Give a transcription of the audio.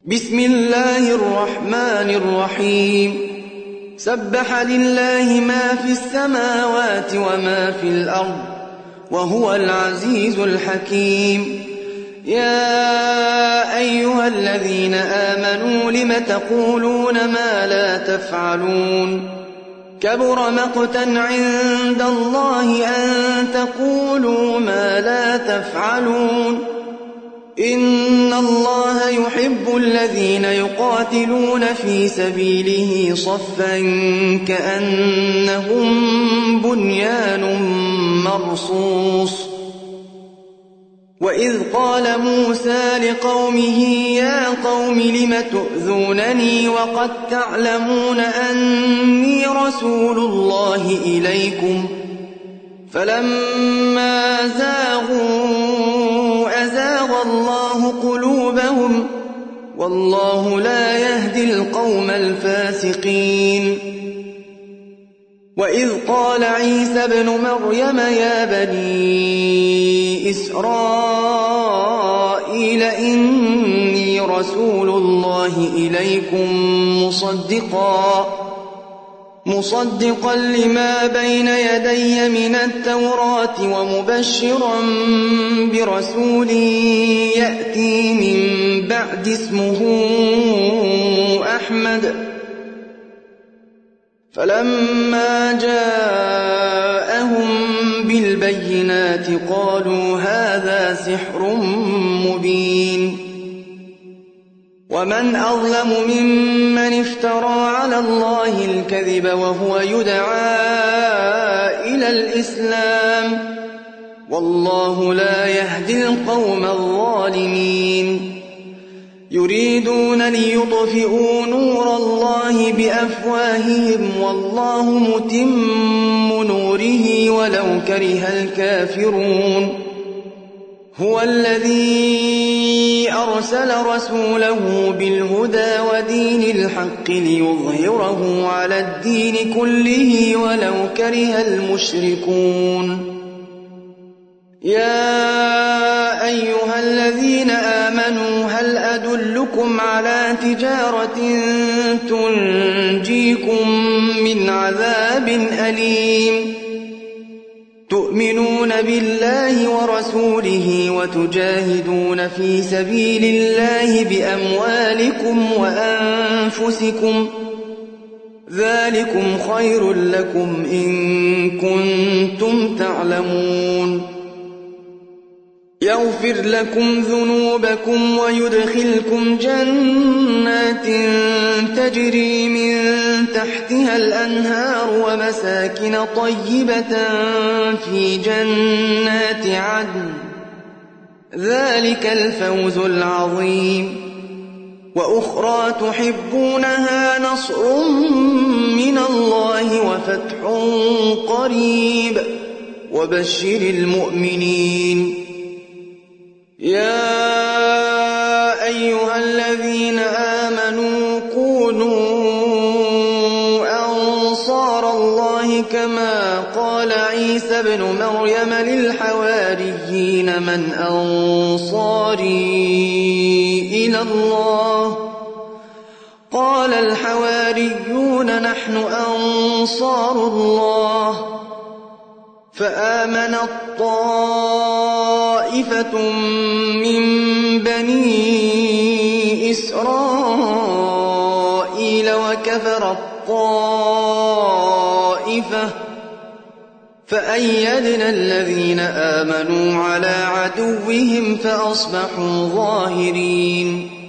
بسم الله الرحمن الرحيم سبح لله ما في السماوات وما في الأرض وهو العزيز الحكيم يا أيها الذين آمنوا لم تقولون ما لا تفعلون كبر مقتا عند الله أن تقولوا ما لا تفعلون إن الله يحب الذين يقاتلون في سبيله صفا كأنهم بنيان مرصوص وإذ قال موسى لقومه يا قوم لم تؤذونني وقد تعلمون أني رسول الله إليكم فلما زاغوا أزاغ الله قلوبهم والله لا يهدي القوم الفاسقين وإذ قال عيسى ابن مريم يا بني إسرائيل إني رسول الله إليكم مصدقا لما بين يدي من التوراة ومبشرا برسول يأتي من بعد اسمه أحمد فلما جاءهم بالبينات قالوا هذا سحر مبين ومن أظلم ممن افترى على الله الكذب وهو يدعى إلى الإسلام والله لا يهدي القوم الظالمين يريدون ليطفئوا نور الله بأفواههم والله متم نوره ولو كره الكافرون هو الذي أرسل رسوله بالهدى ودين الحق ليظهره على الدين كله ولو كره المشركون يا أيها الذين آمنوا هل أدلكم على تجارة تنجيكم من عذاب أليم تؤمنون بالله ورسوله وتجاهدون في سبيل الله بأموالكم وأنفسكم ذلكم خير لكم إن كنتم تعلمون يغفر لكم ذنوبكم ويدخلكم جنات تجري من تحتها الأنهار ومساكن طيبة في جنات عدن ذلك الفوز العظيم وأخرى تحبونها نصر من الله وفتح قريب وبشر المؤمنين يا أيها الذين آمنوا كونوا أنصار الله كما قال عيسى ابن مريم للحواريين من أنصاري إلى الله قال الحواريون نحن أنصار الله فآمنت طائفة من بني إسرائيل وكفرت طائفة فأيدنا الذين آمنوا على عدوهم فأصبحوا ظاهرين